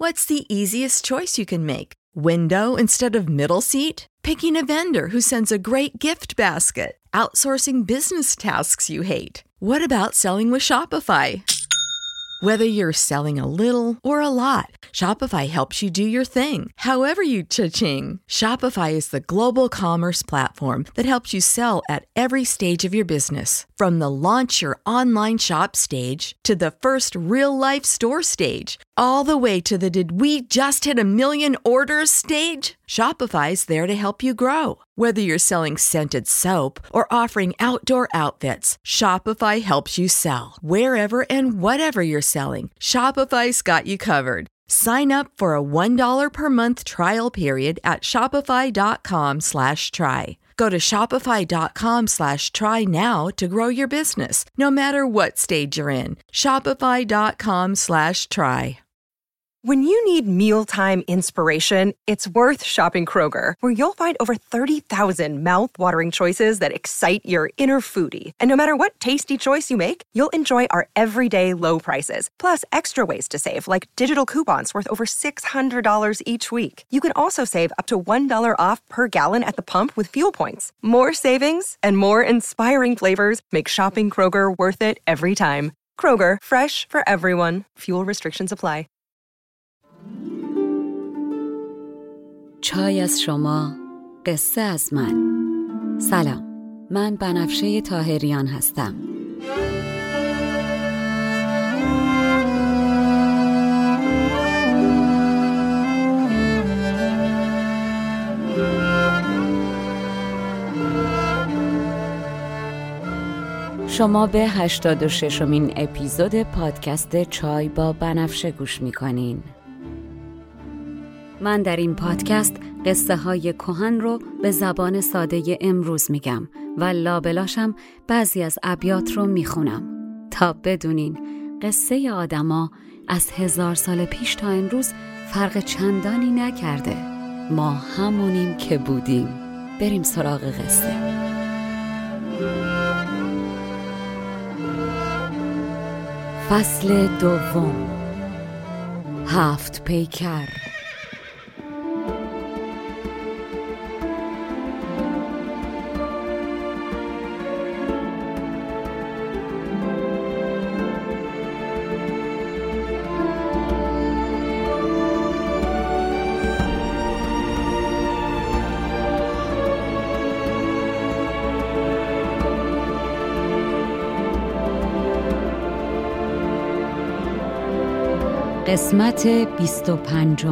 What's the easiest choice you can make? Window instead of middle seat? Picking a vendor who sends a great gift basket? Outsourcing business tasks you hate? What about selling with Shopify? Whether you're selling a little or a lot, Shopify helps you do your thing, however you cha-ching. Shopify is the global commerce platform that helps you sell at every stage of your business. From the launch your online shop stage to the first real-life store stage, all the way to the did we just hit a million orders stage. Shopify's there to help you grow. Whether you're selling scented soap or offering outdoor outfits, Shopify helps you sell. Wherever and whatever you're selling, Shopify's got you covered. Sign up for a $1 per month trial period at shopify.com/try. Go to shopify.com/try now to grow your business, no matter what stage you're in. Shopify.com/try. When you need mealtime inspiration, it's worth shopping Kroger, where you'll find over 30,000 mouth-watering choices that excite your inner foodie. And no matter what tasty choice you make, you'll enjoy our everyday low prices, plus extra ways to save, like digital coupons worth over $600 each week. You can also save up to $1 off per gallon at the pump with fuel points. More savings and more inspiring flavors make shopping Kroger worth it every time. Kroger, fresh for everyone. Fuel restrictions apply. چای از شما، قصه از من. سلام، من بنفشه طاهریان هستم. شما به 86مین اپیزود پادکست چای با بنفشه گوش می‌کنین. من در این پادکست قصه های کهن رو به زبان ساده امروز میگم و لابلاشم بعضی از ابیات رو میخونم تا بدونین قصه آدما از 1000 سال پیش تا امروز فرق چندانی نکرده. ما همونیم که بودیم. بریم سراغ قصه. فصل دوم. 7 پیکر. قسمت 25.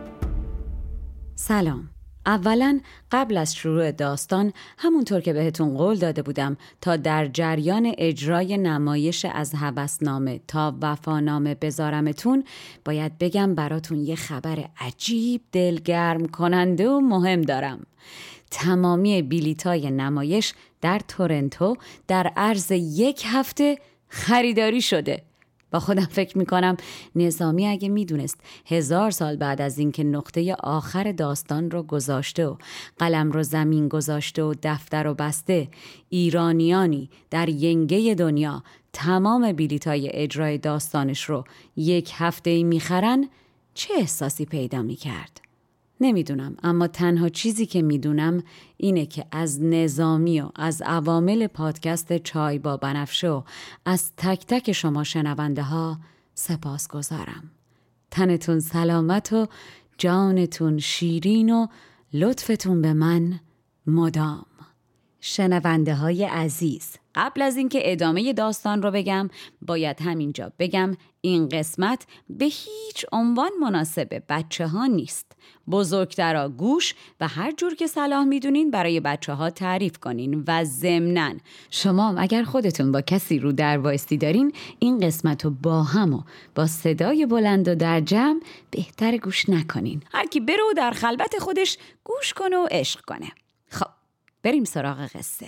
سلام. اولا قبل از شروع داستان همونطور که بهتون قول داده بودم تا در جریان اجرای نمایش از هوسنامه تا وفانامه بذارمتون، باید بگم براتون یه خبر عجیب دلگرم کننده و مهم دارم. تمامی بلیطای نمایش در تورنتو در عرض 1 هفته خریداری شده. با خودم فکر میکنم نظامی اگه میدونست 1000 سال بعد از اینکه نقطه آخر داستان رو گذاشته و قلم رو زمین گذاشته و دفتر رو بسته، ایرانیانی در ینگه دنیا تمام بلیطای اجرای داستانش رو 1 هفته میخرن، چه احساسی پیدا میکرد؟ نمیدونم، اما تنها چیزی که میدونم اینه که از نظامی و از عوامل پادکست چای با بنفشه و از تک تک شما شنونده ها سپاس گذارم. تنتون سلامت و جانتون شیرین و لطفتون به من مدام. شنونده های عزیز، قبل از اینکه ادامه داستان رو بگم باید همینجا بگم این قسمت به هیچ عنوان مناسب بچه ها نیست. بزرگترا گوش و هر جور که صلاح میدونین برای بچه ها تعریف کنین و ضمناً شما اگر خودتون با کسی رو در وایستی دارین این قسمت رو با هم و با صدای بلند و در جمع بهتر گوش نکنین. هر کی بره و در خلوت خودش گوش کنه و عشق کنه. خب بریم سراغ قصه.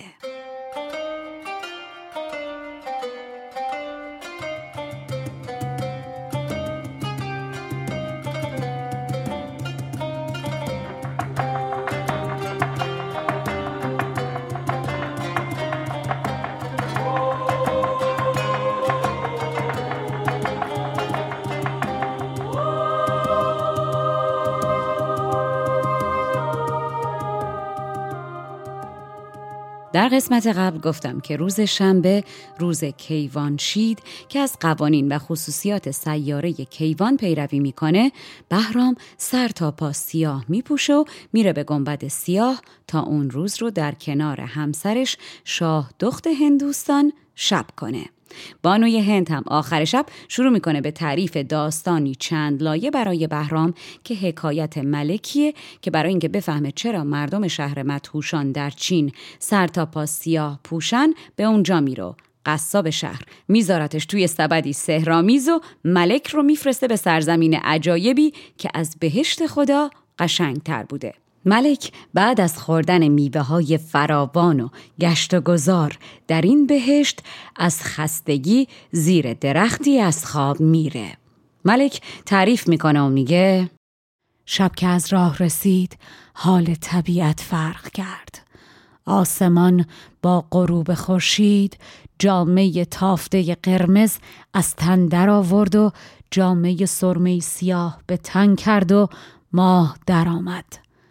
در قسمت قبل گفتم که روز شنبه روز کیوانشید که از قوانین و خصوصیات سیاره کیوان پیروی میکنه، بهرام سر تا پا سیاه میپوشه و میره به گنبد سیاه تا اون روز رو در کنار همسرش شاه دخت هندوستان شب کنه. بانوی هند هم آخر شب شروع میکنه به تعریف داستانی چند لایه برای بهرام که حکایت ملکیه که برای اینکه بفهمه چرا مردم شهر مدهوشان در چین سر تا پا سیاه پوشن به اونجا میره. قصاب شهر میذارتش توی سبدی سحرآمیز و ملک رو میفرسته به سرزمین عجایبی که از بهشت خدا قشنگتر بوده. ملک بعد از خوردن میوه‌های فراوان و گشت و گذار در این بهشت از خستگی زیر درختی از خواب میره. ملک تعریف میکنه و میگه شب که از راه رسید حال طبیعت فرق کرد. آسمان با غروب خورشید جامه تافته قرمز از تن در آورد و جامه سرمه سیاه به تن کرد و ماه در آمد.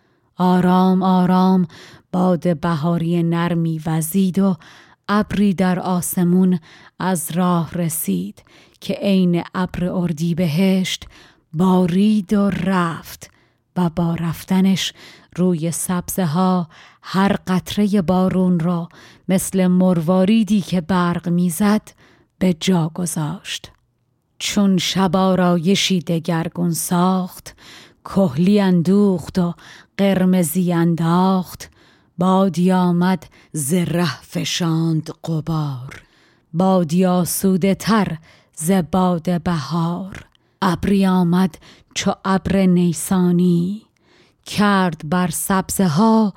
آرام آرام باد بهاری نرمی وزید و ابری در آسمون از راه رسید که عین ابر اردیبهشت بارید و رفت و با رفتنش روی سبزه ها هر قطره بارون را مثل مرواریدی که برق میزد به جا گذاشت. چون شب آرایشی دگرگون ساخت، کحلی اندوخت و قرمزی انداخت، بادی آمد ز ره فشاند غبار، بادی آسوده تر ز باد بهار. ابری آمد چو ابر نیسانی، کرد بر سبزه ها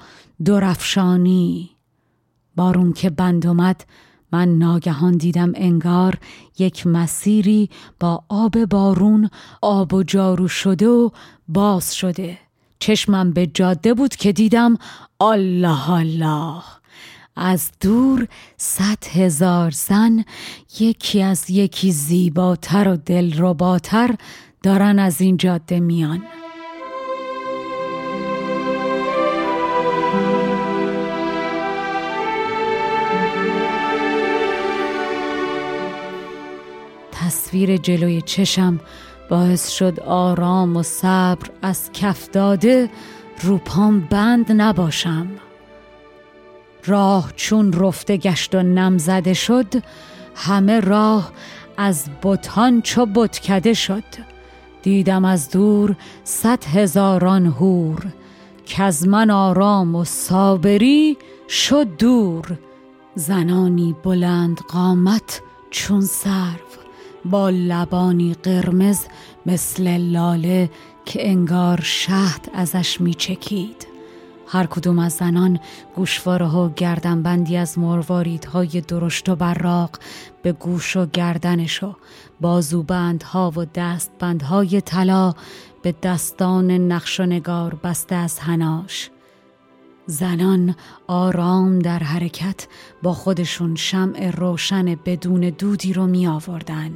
درفشانی. بارون که بند اومد من ناگهان دیدم انگار یک مسیری با آب بارون آب و جارو شده و باز شده. چشمم به جاده بود که دیدم الله الله، از دور 100,000 زن یکی از یکی زیباتر و دلرباتر دارن از این جاده میان. تصویر جلوی چشم باعث شد آرام و صبر از کف داده رو پام بند نباشم. راه چون رفته گشت و نم زده شد، همه راه از بتان چو بتکده شد. دیدم از دور 100,000 حور، کز من آرام و صابری شد دور. زنانی بلند قامت چون سرو، با لبانی قرمز مثل لاله که انگار شهد ازش میچکید. هر کدوم از زنان گوشواره ها و گردنبندی از مرواریدهای درشت و براق به گوش و گردنش و بازوبندها و دستبندهای طلا به دستان نقش و نگار بسته از حناش. زنان آرام در حرکت با خودشون شمع روشن بدون دودی رو می آوردن.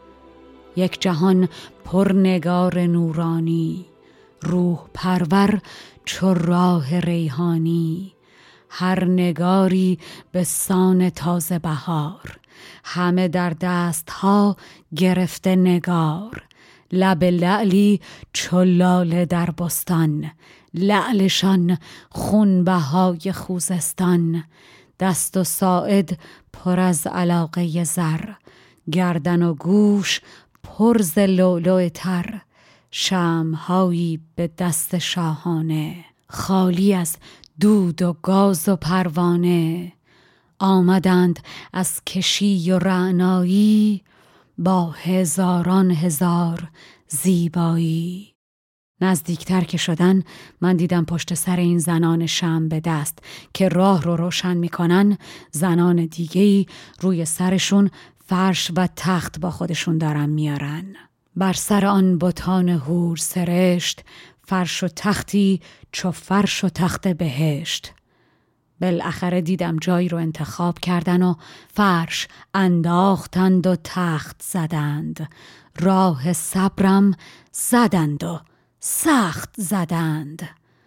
یک جهان پر نگار نورانی، روح پرور چو راه ریحانی. هر نگاری به سان تازه بهار، همه در دست ها گرفته نگار. لب لعلی چو لاله در بستان، لعلشان خونبهای خوزستان. دست و ساعد پر از علاقه زر، گردن و گوش پر ز لؤلؤ تر. شمع‌هایی به دست شاهانه، خالی از دود و گاز و پروانه. آمدند از کشی و رعنایی، با هزاران هزار زیبایی. نزدیکتر که شدن من دیدم پشت سر این زنان شمع به دست که راه رو روشن میکنن، زنان دیگه‌ای روی سرشون فرش و تخت با خودشون دارن میارن. بر سر آن بتان حور سرشت، فرش و تختی چو فرش و تخت بهشت. بالاخره دیدم جایی رو انتخاب کردن و فرش انداختند و تخت زدند. راه صبرم زدند و سخت زدند.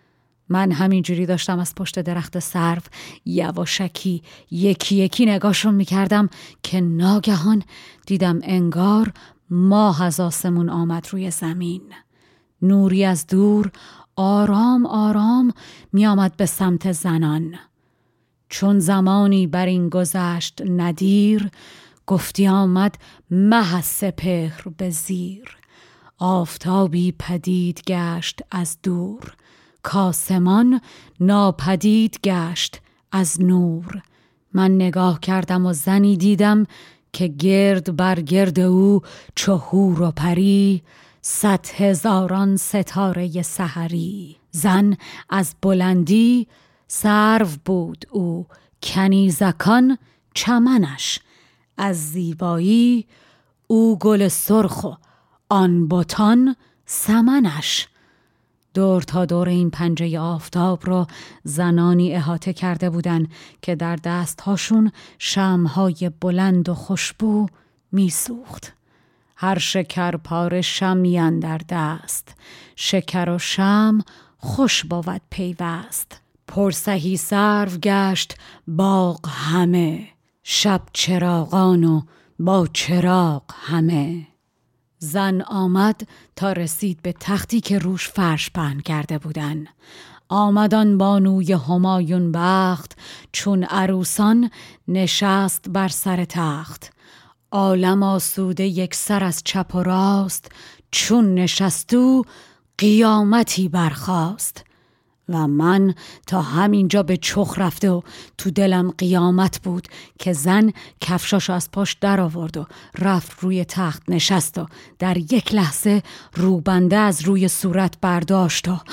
من همینجوری داشتم از پشت درخت سرو یواشکی یکی یکی نگاهشون میکردم که ناگهان دیدم انگار ماه از آسمون آمد روی زمین. نوری از دور آرام آرام می آمد به سمت زنان. چون زمانی بر این گذشت ندیر، گفتی آمد مه از سپهر به زیر. آفتابی پدید گشت از دور، کاسمان ناپدید گشت از نور. من نگاه کردم و زنی دیدم که گرد بر گرد او چو حور و پری، 100,000 ستاره سحری. زن از بلندی سرو بود او، کنیزکان چمنش. از زیبایی او گل سرخ و آن بتان سمنش. دور تا دور این پنجه آفتاب رو زنانی احاطه کرده بودن که در دستهاشون شمع‌های بلند و خوشبو میسوخت. هر شکر پاره شمعی اندر دست، شکر و شمع خوش بود پیوست. پرسهی سرو گشت باغ همه، شب چراغان و با چراغ همه. زن آمد تا رسید به تختی که روش فرش پهن کرده بودن. آمدان بانوی همایون بخت، چون عروسان نشست بر سر تخت. عالم آسوده یک سر از چپ و راست، چون نشست او قیامتی برخاست. و من تا همینجا به چخ رفته و تو دلم قیامت بود که زن کفشاشو از پاش در آورد و رفت روی تخت نشست و در یک لحظه روبنده از روی صورت برداشت و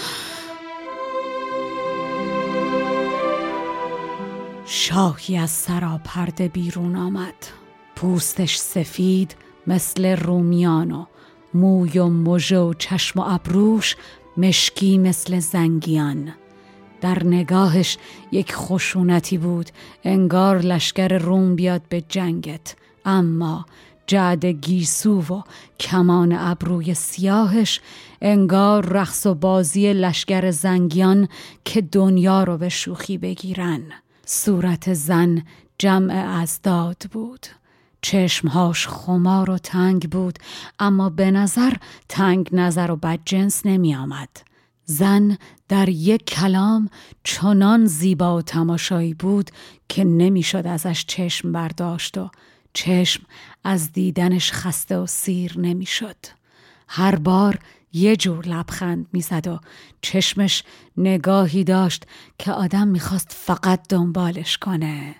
شاهی از سراپرده بیرون آمد. پوستش سفید مثل رومیان و موی و مژه و چشم و ابروش مشکی مثل زنگیان. در نگاهش یک خشونتی بود، انگار لشکر روم بیاد به جنگت. اما جعد گیسو و کمان ابروی سیاهش انگار رقص و بازی لشکر زنگیان که دنیا رو به شوخی بگیرن. صورت زن جمع اضداد بود. چشمهاش خمار و تنگ بود، اما به نظر تنگ نظر و بدجنس نمی آمد. زن در یک کلام چنان زیبا و تماشایی بود که نمی شد ازش چشم برداشت و چشم از دیدنش خسته و سیر نمی شد. هر بار یه جور لبخند می زد و چشمش نگاهی داشت که آدم می خواست فقط دنبالش کنه.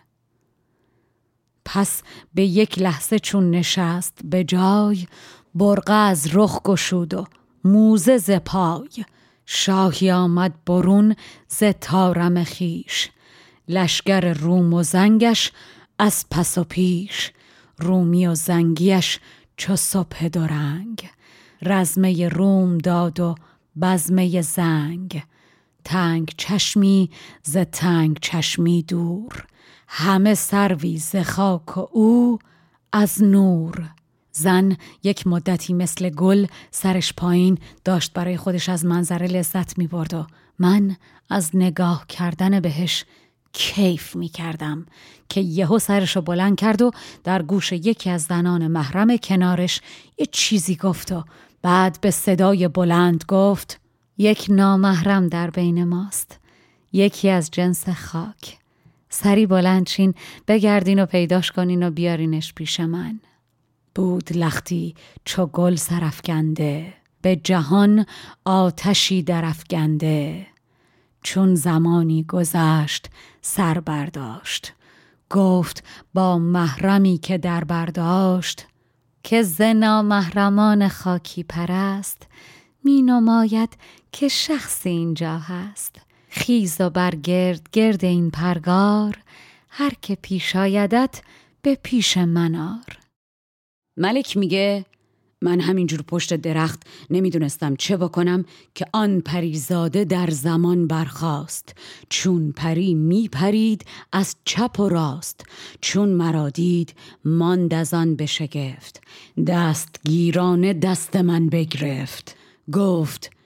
پس به یک لحظه چون نشست به جای، برقه از رخ گشود و موزه ز پای. شاهی آمد برون ز طارم خویش، لشگر روم و زنگش از پس و پیش. رومی و زنگیش چو صبح دو رنگ، رزمه روم داد و بزمه زنگ. تنگ چشمی ز تنگ چشمی دور، همه سروی ز خاک و او از نور. زن یک مدتی مثل گل سرش پایین داشت برای خودش از منظره لذت می برد و من از نگاه کردن بهش کیف می کردم که یهو سرشو بلند کرد و در گوش یکی از زنان محرم کنارش یه چیزی گفت و بعد به صدای بلند گفت: یک نامحرم در بین ماست، یکی از جنس خاک. سری بلند چین، بگردین و پیداش کنین و بیارینش پیش من. بود لختی چو گل سرافکنده، به جهان آتشی درافکنده. چون زمانی گذشت سر برداشت، گفت با محرمی که در برداشت که ز نامحرمان خاکی پرست، می نماید که شخص اینجا هست. خیز و برگرد گرد این پرگار، هر که پیش آیدت به پیش من آر. ملک میگه من همینجور پشت درخت نمیدونستم چه بکنم که آن پریزاده در زمان برخاست. چون پری میپرید از چپ و راست، چون مرا دید ماند از آن به شگفت. دستگیرانه دست من بگرفت، گفت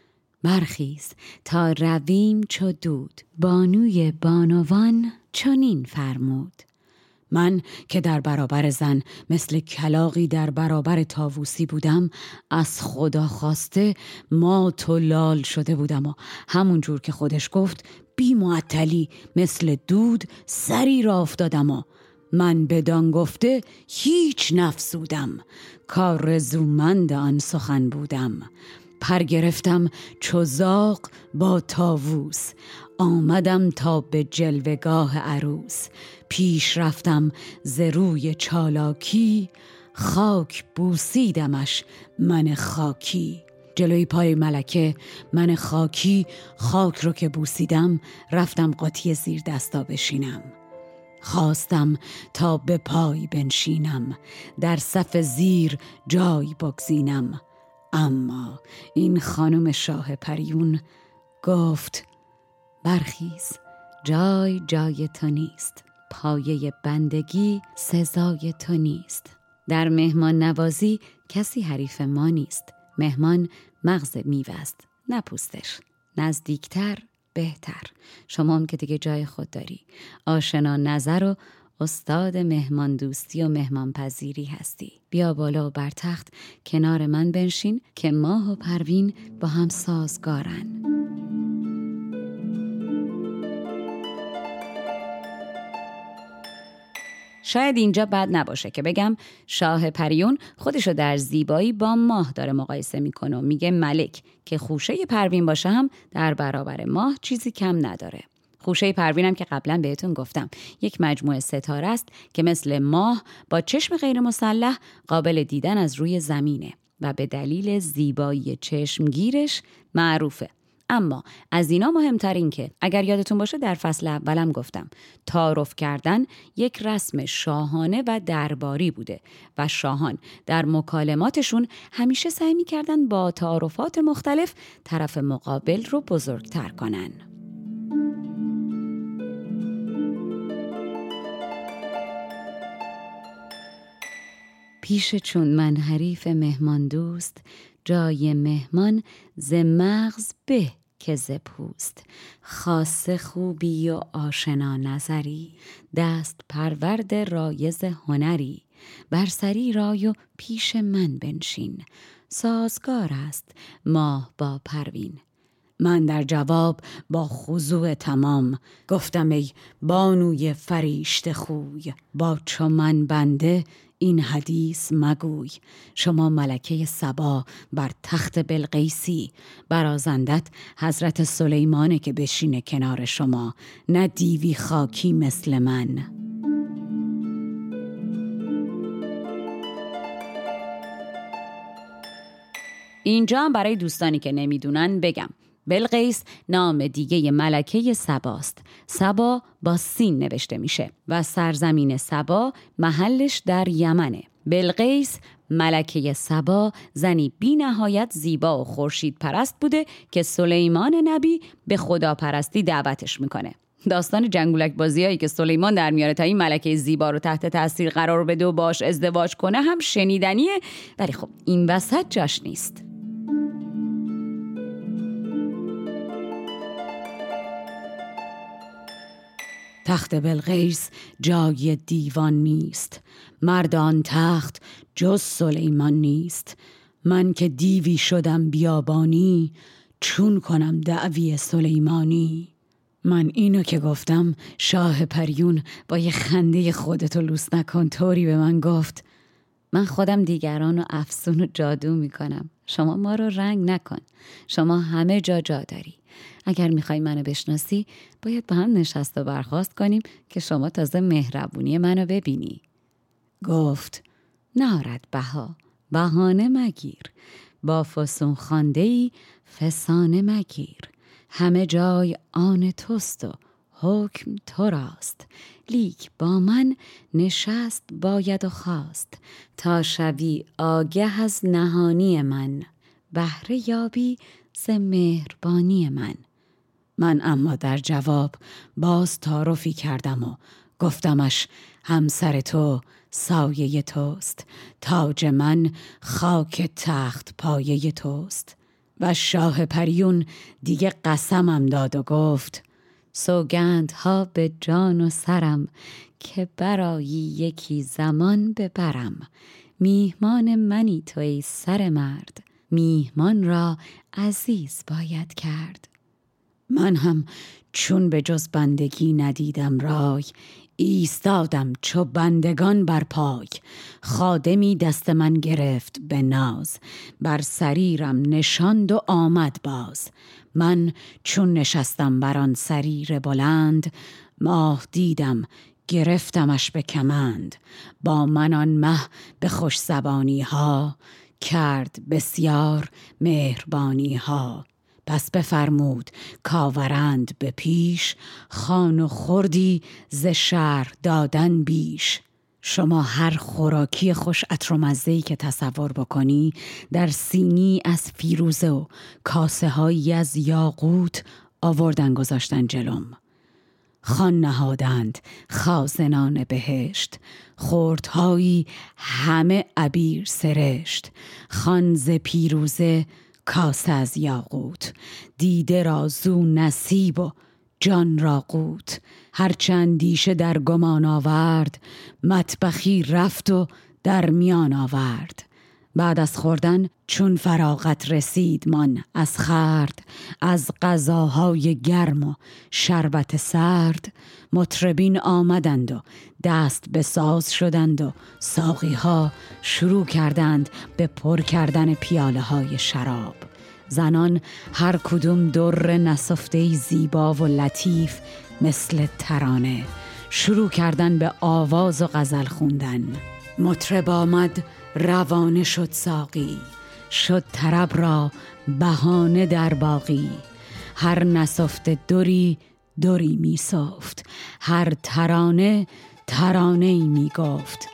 برخیز تا رویم چو دود، بانوی بانوان چنین فرمود. من که در برابر زن مثل کلاغی در برابر طاووسی بودم، از خدا خواسته مات و لال شده بودم و همون جور که خودش گفت بی معطلی مثل دود سری را افتادم و من بدان گفته هیچ نفسودم، کارزومند آن سخن بودم. پر گرفتم چو زاغ با طاووس، آمدم تا به جلوگاه عروس. پیش رفتم ز روی چالاکی، خاک بوسیدمش من خاکی. جلوی پای ملکه من خاکی، خاک رو که بوسیدم رفتم قاطی زیر دستا بشینم. خواستم تا به پای بنشینم، در صف زیر جای بگزینم. اما این خانم شاه پریون گفت برخیز، جای جای تو نیست، پایه بندگی سزای تو نیست. در مهمان نوازی کسی حریف ما نیست. مهمان مغز میوه است نه پوستش. نزدیکتر بهتر. شما هم که دیگه جای خود داری، آشنا نظر و استاد مهمان دوستی و مهمان پذیری هستی. بیا بالا و بر تخت کنار من بنشین که ماه و پروین با هم سازگارن. شاید اینجا بد نباشه که بگم شاه پریون خودشو در زیبایی با ماه داره مقایسه میکنه و میگه ملک که خوشه پروین باشه هم در برابر ماه چیزی کم نداره. خوشه پروین هم که قبلا بهتون گفتم یک مجموعه ستاره است که مثل ماه با چشم غیر مسلح قابل دیدن از روی زمینه و به دلیل زیبایی چشمگیرش معروفه. اما از اینا مهمتر این که اگر یادتون باشه در فصل اولم گفتم تعارف کردن یک رسم شاهانه و درباری بوده و شاهان در مکالماتشون همیشه سعی می‌کردن با تعارفات مختلف طرف مقابل رو بزرگتر کنن. پیش چون من حریف مهمان دوست، جای مهمان ز مغز به که ز پوست. خاصه خوبی و آشنا نظری، دست پرورد رایز هنری. بر سری رای و پیش من بنشین، سازگار است ماه با پروین. من در جواب با خضوع تمام گفتم ای بانوی فریشته خوی، با چو من بنده این حدیث مگوی. شما ملکه سبا بر تخت بلقیسی، برازندت حضرت سلیمانه که بشینه کنار شما، نه دیوی خاکی مثل من. اینجا هم برای دوستانی که نمیدونن بگم بلقیس نام دیگه ملکه سباست. سبا با سین نوشته میشه و سرزمین سبا محلش در یمنه. بلقیس ملکه سبا زنی بی نهایت زیبا و خورشید پرست بوده که سلیمان نبی به خداپرستی دعوتش میکنه. داستان جنگولک بازیایی که سلیمان در میاره تا این ملکه زیبا رو تحت تاثیر قرار بده و باش ازدواج کنه هم شنیدنیه، ولی خب این وسط جاش نیست. تخت بلقیس جای دیوان نیست، مردان تخت جز سلیمان نیست. من که دیوی شدم بیابانی، چون کنم دعوی سلیمانی. من اینو که گفتم شاه پریون با یه خنده خودتو لوس نکن طوری به من گفت من خودم دیگران رو افسون و جادو میکنم، شما ما رو رنگ نکن، شما همه جا داری. اگر میخوای منو بشناسی باید با هم نشست و برخاست کنیم که شما تازه مهربونی منو ببینی. گفت نارد بها بهانه مگیر، با فسون خوانده‌ای فسانه مگیر. همه جای آن توست و حکم تو راست، لیک با من نشست باید و خواست. تا شوی آگه از نهانی من، بهره یابی ز مهربانی من. من اما در جواب باز تعارفی کردم و گفتمش همسر تو سایه توست، تاج من خاک تخت پایه توست. و شاه پریون دیگه قسمم داد و گفت سوگندها به جان و سرم که برای یکی زمان ببرم. میهمان منی تو ای سر مرد، میهمان را عزیز باید کرد. من هم چون به جز بندگی ندیدم رای، ایستادم چو بندگان بر پای. خادمی دست من گرفت به ناز، بر سریرم نشاند و آمد باز. من چون نشستم بر آن سریر بلند، ماه دیدم گرفتمش به کمند. با من آن مه به خوش زبانی ها، کرد بسیار مهربانی ها. پس بفرمود کاورند به پیش، خوان و خوردی ز شهر دادن بیش. شما هر خوراکی خوش عطر و مزه‌ای که تصور بکنی در سینی از فیروزه و کاسه هایی از یاقوت آوردن گذاشتن جلوم. خوان نهادند خازنان بهشت، خوردهایی همه عبیر سرشت. خوان ز پیروزه کاسه از یاقوت، دیده را زو نصیب و جان را قوت. هرچند دیشه در گمان آورد، مطبخی رفت و در میان آورد. بعد از خوردن چون فراغت رسید مان از خورد، از غذاهای گرم و شربت سرد. مطربین آمدند و دست به ساز شدند و ساقی ها شروع کردند به پر کردن پیاله های شراب. زنان هر کدوم در نسفته زیبا و لطیف مثل ترانه شروع کردن به آواز و غزل خوندن. مطرب آمد روانه شد ساقی، شد طرب را بهانه در باقی. هر نسفته دری دری می سفت، هر ترانه ترانه‌ای می گفت.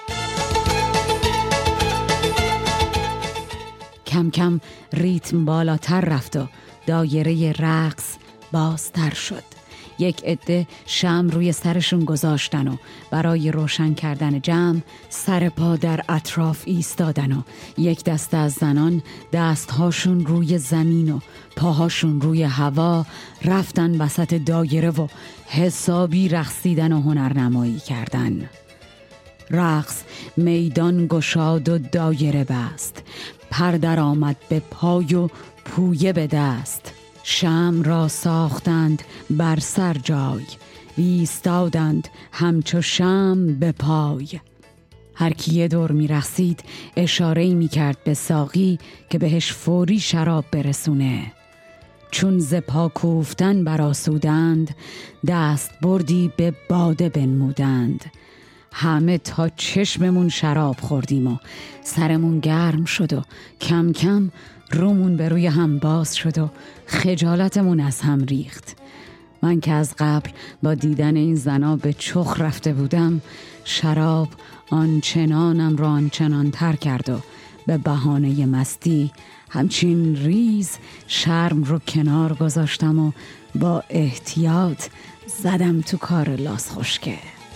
کم کم ریتم بالاتر رفت و دایره رقص بازتر شد. یک عده شمع روی سرشون گذاشتن و برای روشن کردن جمع سر پا در اطراف ایستادن و یک دسته از زنان دستهاشون روی زمین و پاهاشون روی هوا رفتن وسط دایره و حسابی رقصیدن و هنرنمایی کردن. رقص میدان گشاد و دایره بست، پر در آمد به پای و پویه به دست. شمع را ساختند بر سر جای، ایستادند همچو شمع به پای. هر کی یه دور می رقصید اشاره‌ای می کرد به ساقی که بهش فوری شراب برسونه. چون ز پا کوفتن برآسودند، دست بردی به باده بنمودند. همه تا چشممون شراب خوردیم و سرمون گرم شد و کم کم رومون به روی هم باز شد و خجالتمون از هم ریخت. من که از قبل با دیدن این زنا به چخ رفته بودم، شراب آنچنانم را آنچنان تر کرد و به بهانه مستی همچین ریز شرم رو کنار گذاشتم و با احتیاط زدم تو کار لاس خشکه.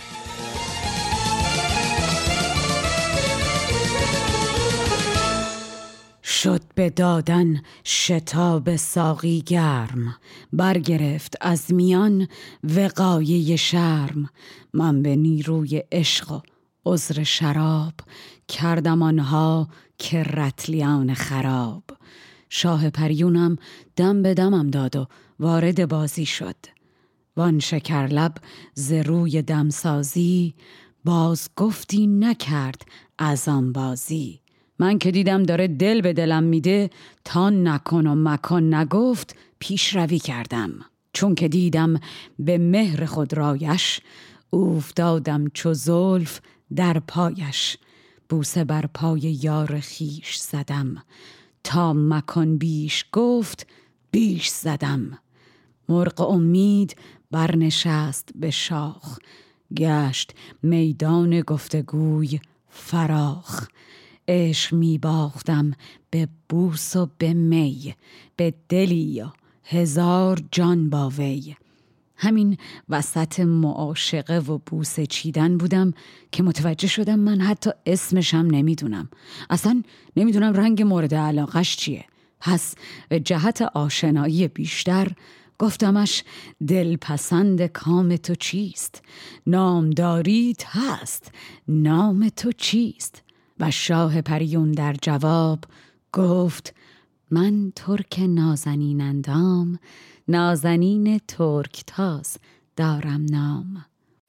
شد به دادن شتاب ساقی گرم، برگرفت از میان وقایه شرم. من به نیروی عشق و عذر شراب، کردم آنها که رتلیان خراب. شاه پریونم دم به دمم داد و وارد بازی شد. وان شکرلب ز روی دمسازی، باز گفتی نکرد از آن بازی. من که دیدم داره دل به دلم میده، تا نکن و مکان نگفت پیشروی کردم. چون که دیدم به مهر خود رایش، اوفتادم چو زلف در پایش. بوسه بر پای یار خیش زدم، تا مکان بیش گفت بیش زدم. مرغ امید برنشست به شاخ، گشت میدان گفتگوی فراخ. عشق می باختم به بوس و به می، به دلی و هزار جان با وی. همین وسط معاشقه و بوسه چیدن بودم که متوجه شدم من حتی اسمشم نمیدونم. اصلا نمیدونم رنگ مورد علاقش چیه. پس به جهت آشنایی بیشتر گفتمش دلپسند کام تو چیست؟ نامداریت هست، نام تو چیست؟ و شاه پریون در جواب گفت من ترک نازنین اندام، نازنین ترکتاز دارم نام.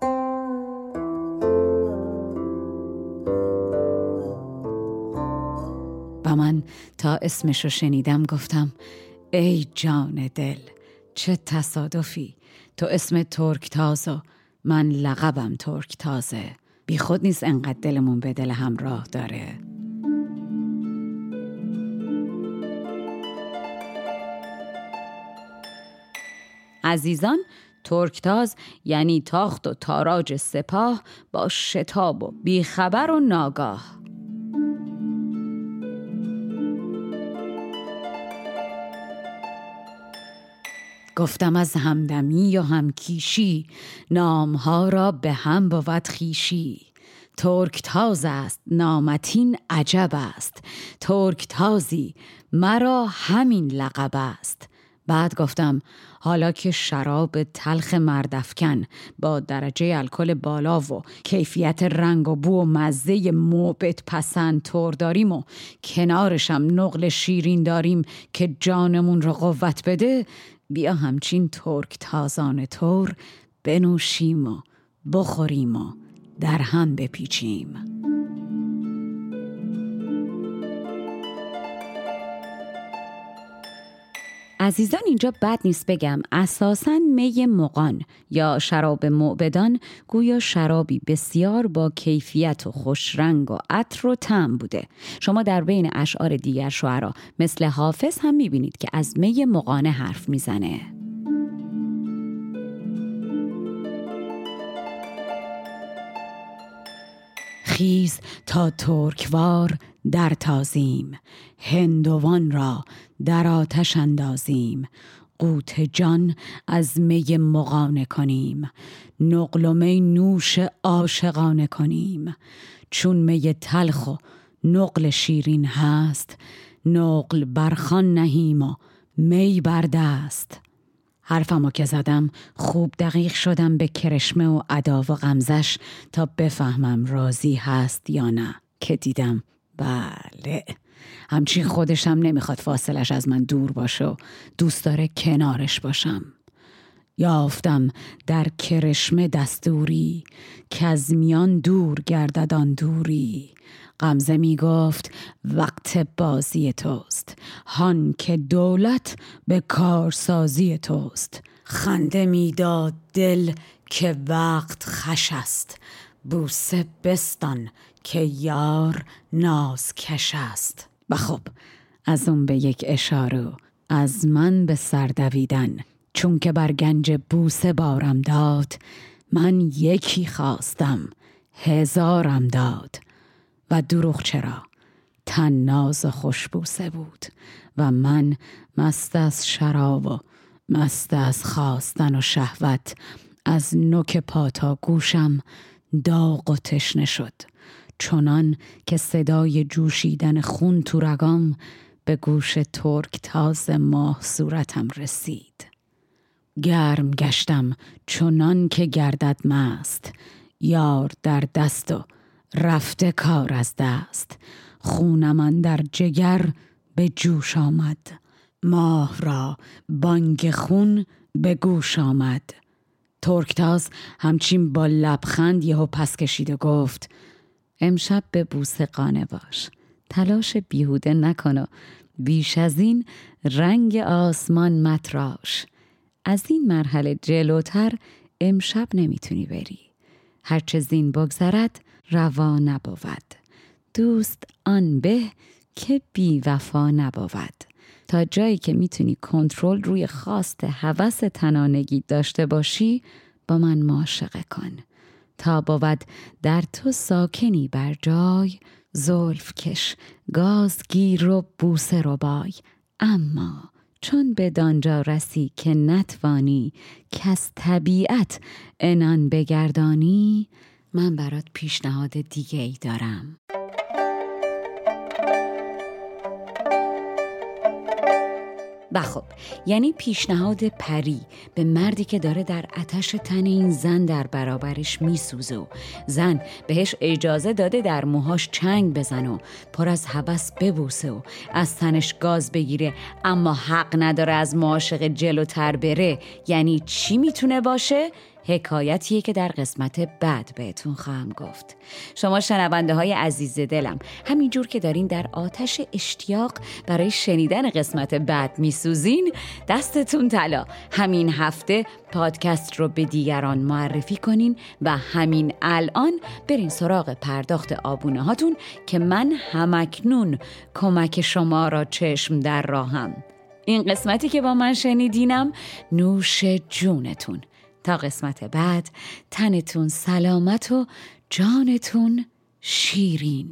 و من تا اسمشو شنیدم گفتم ای جان دل، چه تصادفی، تو اسم ترکتاز و من لقبم ترکتازه. بی خود نیست انقدر دلمون به دل هم راه داره. عزیزان، ترکتاز یعنی تاخت و تاراج سپاه با شتاب و بیخبر و ناگاه. گفتم از همدمی و همکیشی، نامها را به هم بود خویشی. ترکتاز است نامتین عجب است، ترکتازی مرا همین لقب است. بعد گفتم حالا که شراب تلخ مردافکن با درجه الکل بالا و کیفیت رنگ و بو و مزه موبت پسند تور داریم و کنارشم نقل شیرین داریم که جانمون رو قوت بده، بیا همچین ترکتازان تور بنوشیم و بخوریم و در هم بپیچیم. عزیزان، اینجا بد نیست بگم اساساً می مغان یا شراب موبدان گویا شرابی بسیار با کیفیت و خوش رنگ و عطر و طعم بوده. شما در بین اشعار دیگر شعرا مثل حافظ هم میبینید که از می مغانه حرف میزنه. خیز تا ترکوار در تازیم، هندوان را در آتش اندازیم. قوت جان از می مغانه کنیم، نقل و می نوش عاشقانه کنیم. چون می تلخ و نقل شیرین هست، نقل برخوان نهیم و می بر دست. حرفمو که زدم خوب دقیق شدم به کرشمه و ادا و غمزش تا بفهمم راضی هست یا نه، که دیدم بله همچین خودشم نمیخواد فاصلش از من دور باشه و دوست داره کنارش باشم. یافتم در کرشمه دستوری، که از میان دور گردد آن دوری. غمزه می گفت وقت بازی توست، هان که دولت به کارسازی توست. خنده می داد دل که وقت خوش است، بوسه بستان که یار ناز کش است. و خب از اون به یک اشاره از من به سر دویدن، چون که بر گنج بوسه بارم داد. من یکی خواستم هزارم داد. و دروغ چرا، تن ناز و خوشبوسه بود و من مست از شراب و مست از خواستن و شهوت. از نوک پا تا گوشم داغ و تشنه شد، چنان که صدای جوشیدن خون تو رگام به گوش ترکتاز ماه صورتم رسید. گرم گشتم چنان که گردد مست، یار در دست و رفته کار از دست. خونم اندر جگر به جوش آمد، ماه را بانگ خون به گوش آمد. ترکتاز همچین با لبخند یهو پس کشید و گفت امشب به بوسه قانع باش، تلاش بیهوده نکن و بیش از این رنگ آسمان متراش. از این مرحله جلوتر امشب نمیتونی بری، هرچه زین بگذرد روا نبود. دوست آن به که بی وفا نبود. تا جایی که میتونی کنترل روی خواست هوس تنانگی داشته باشی با من معاشقه کن. تا بود در تو ساکنی بر جای، زلف کش گاز گیر و بوسه رو بای. اما چون به دانجا رسی که نتوانی، که از طبیعت عنان بگردانی، من برات پیشنهاد دیگه ای دارم. و خب یعنی پیشنهاد پری به مردی که داره در آتش تن این زن در برابرش میسوزه و زن بهش اجازه داده در موهاش چنگ بزن و پر از هوس ببوسه و از تنش گاز بگیره، اما حق نداره از معاشق جلوتر بره. یعنی چی میتونه باشه؟ حکایتیه که در قسمت بعد بهتون خواهم گفت. شما شنونده های عزیز دلم، همینجور که دارین در آتش اشتیاق برای شنیدن قسمت بعد میسوزین، دستتون طلا. همین هفته پادکست رو به دیگران معرفی کنین و همین الان برین سراغ پرداخت آبونه هاتون که من همکنون کمک شما را چشم در راهم. این قسمتی که با من شنیدینم نوش جونتون. تا قسمت بعد تنتون سلامت و جانتون شیرین.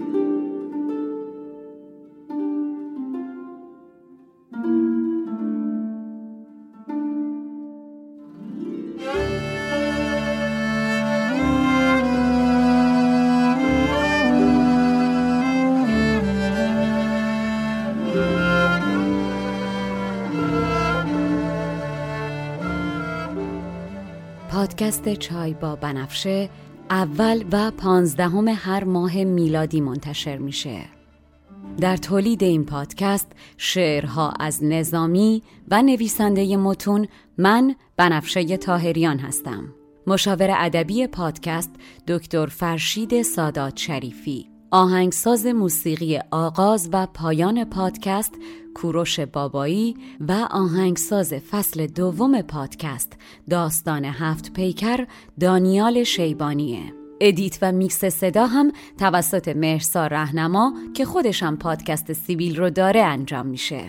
پادکست چای با بنفشه اول و 15 هر ماه میلادی منتشر میشه. در تولید این پادکست شعرها از نظامی و نویسنده متون من بنفشه طاهریان هستم. مشاور ادبی پادکست دکتر فرشید سادات شریفی. آهنگساز موسیقی آغاز و پایان پادکست کوروش بابایی و آهنگساز فصل دوم پادکست داستان 7 پیکر دانیال شیبانیه. ادیت و میکس صدا هم توسط مهرسا رهنما که خودشم پادکست سیبیل رو داره انجام میشه.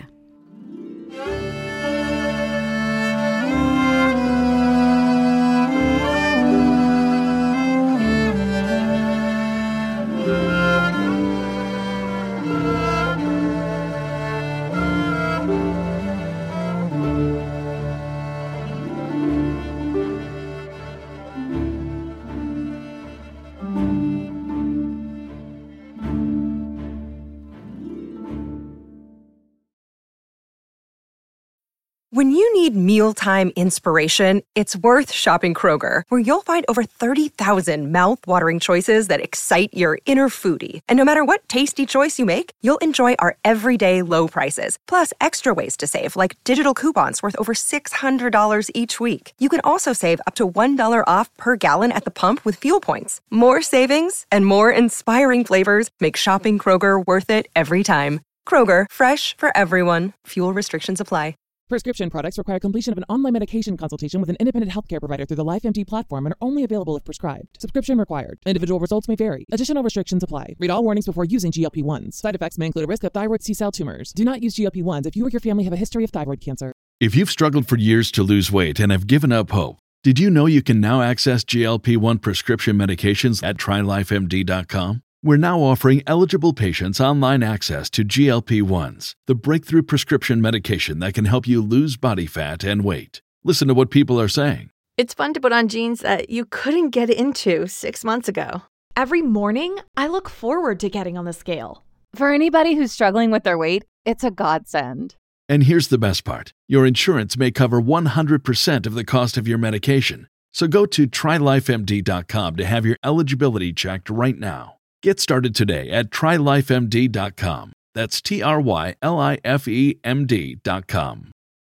When you need mealtime inspiration, it's worth shopping Kroger, where you'll find over 30,000 mouth-watering choices that excite your inner foodie. And no matter what tasty choice you make, you'll enjoy our everyday low prices, plus extra ways to save, like digital coupons worth over $600 each week. You can also save up to $1 off per gallon at the pump with fuel points. More savings and more inspiring flavors make shopping Kroger worth it every time. Kroger, fresh for everyone. Fuel restrictions apply. Prescription products require completion of an online medication consultation with an independent healthcare provider through the LifeMD platform and are only available if prescribed. Subscription required. Individual results may vary. Additional restrictions apply. Read all warnings before using GLP-1s. Side effects may include a risk of thyroid C-cell tumors. Do not use GLP-1s if you or your family have a history of thyroid cancer. If you've struggled for years to lose weight and have given up hope, did you know you can now access GLP-1 prescription medications at TryLifeMD.com? We're now offering eligible patients online access to GLP-1s, the breakthrough prescription medication that can help you lose body fat and weight. Listen to what people are saying. It's fun to put on jeans that you couldn't get into 6 months ago. Every morning, I look forward to getting on the scale. For anybody who's struggling with their weight, it's a godsend. And here's the best part. Your insurance may cover 100% of the cost of your medication. So go to TryLifeMD.com to have your eligibility checked right now. Get started today at TryLifeMD.com. That's TryLifeMD.com.